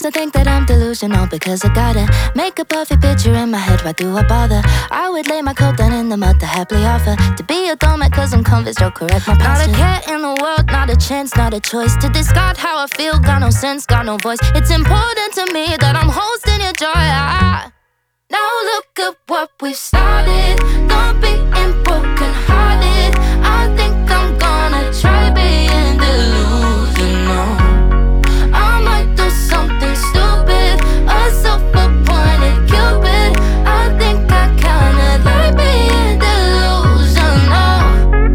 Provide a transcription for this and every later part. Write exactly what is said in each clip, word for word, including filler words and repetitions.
Sometimes I think that I'm delusional because I gotta make a perfect picture in my head. Why do I bother? I would lay my coat down in the mud to happily offer to be a doormat cause I'm convinced you'll correct my posture. Not a care in the world, not a chance, not a choice to discard how I feel. Got no sense, got no voice. It's important to me that I'm hosting your joy. I, now look at what we've started. Don't be broken hearted. I think I'm gonna try being delusional. I might do something stupid, a self-appointed cupid. I think I kinda like being delusional.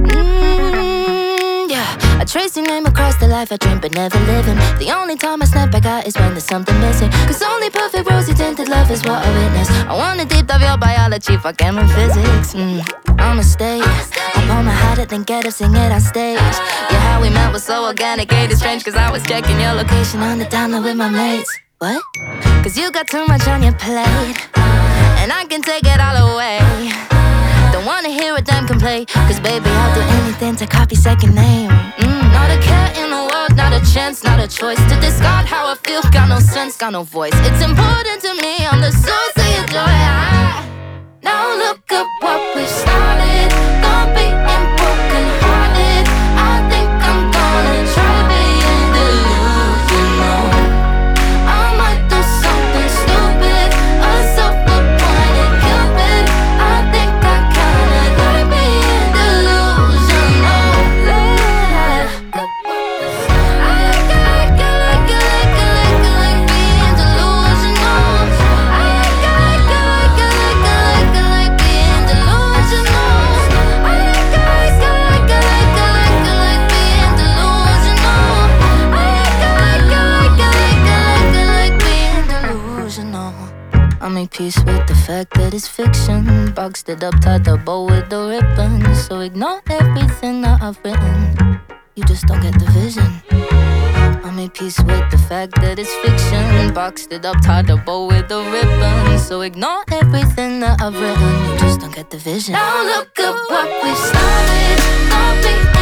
Mm, yeah, I trace your name across the life I dream but never living. The only time I snap back out is when there's something missing. Cause only perfect rosy tinted love is what I witness. I wanna deep dive your biology, fuck chem and physics. Mm, I'ma stay, I pull my hat it, then get up, sing it on stage. Yeah, how we met was so organic, ain't it strange? Cause I was checking your location on the download with my mates. What? Cause you got too much on your plate, and I can take it all away. Don't wanna hear a damn complaint, cause baby I'll do anything to copy second name. mm, Not a care in the world, not a chance, not a choice to discard how I feel. Got no sense, got no voice. It's important to me, I'm the source of your joy. I, now look at what we've started. Don't be broken hearted. I think I'm gonna try being delusional. I might do something stupid, a self-appointed cupid. I think I kinda like being delusional. I like it, like it, like it, like it, like it, like being delusional. I like it, like it, like it, like it, like it, like being delusional. I like it, like it, like it, like it, like it, like being delusional. I like it, like it, like it, like it, like it, like being delusional. I make peace with the fact that it's fiction. Boxed it up, tied the bow with the ribbon. So ignore everything that I've written. You just don't get the vision. I made peace with the fact that it's fiction. Boxed it up, tied the bow with the ribbon. So ignore everything that I've written. You just don't get the vision. Now look at what we've started. Don't be